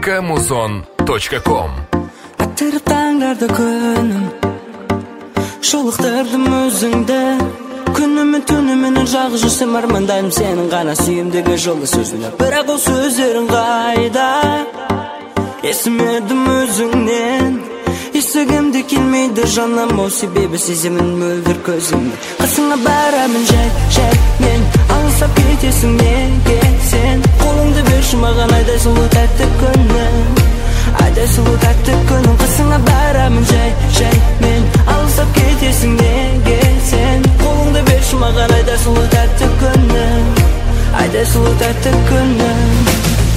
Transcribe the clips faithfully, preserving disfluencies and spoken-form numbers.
камузон точка ком. Атырып таңдарды күнім, шолықтырдым өзіңді. Күнімі түнімінің жағы жүрсем армандаймын сенің ғана сүйімдегі жолы сөзіне. Бірақ ол сөздерің қайда, есімедім өзіңнен. Есігімде келмейді жаным, ол себебі сеземін мөлдір көзімді. Қасыңа барамын жай, жай мен, алысап кетесің неге сен? Қолыңды берші маған айдай сұлу тәтті күнім, айдай сұлу тәтті күнім. Қасыңа барамын жай, жай мен, алысап кетесің неге сен? Қолыңды берші маған айдай сұлу тәтті күнім, айдай сұлу тәтті күнім.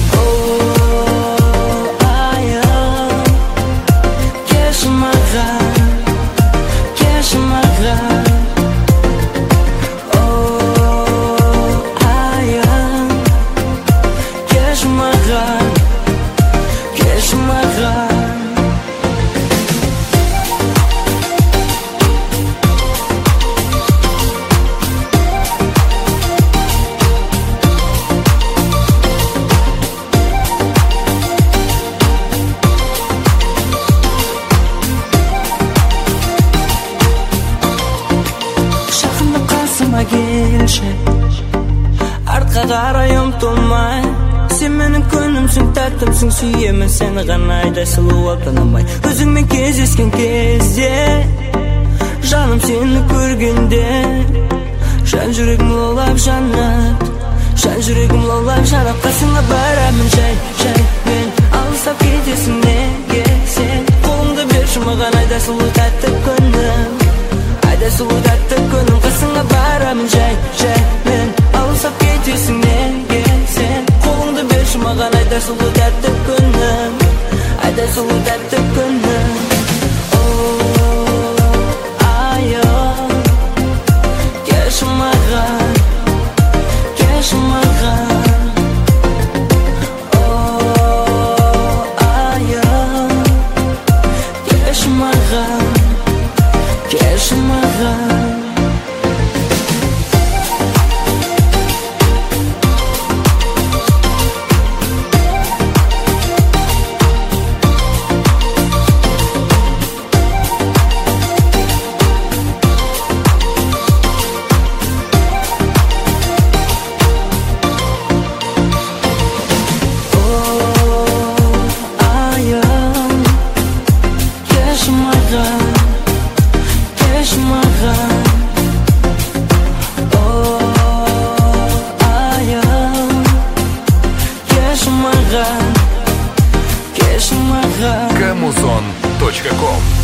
Келші, артқа қарай ұмтылмай, сен менің күнімсің, тәттімсің, сүйемін сені ғана айдай сұлу алтынымай. Өзіңмен кездескен кезде, жаным сені көргенде, жан жүрегім лаулап жанат, жан жүрегім лаулап жанат. Қасыңа барамын жай, жай мен, алысап кетесің неге сен? Қолыңды берші маған айдай сұлу тәтті күнім, айдай сұлу тәтті күнім. Қасыңа барамын жай, жай мен, алысап кетесің неге сен? Қолыңды берші маған айдай сұлу тәтті күнім, айдай сұлу тәтті күнім. Оу, айым, келші маған, келші маған. Оу, айым, келші маған, келші маған. камузон точка ком.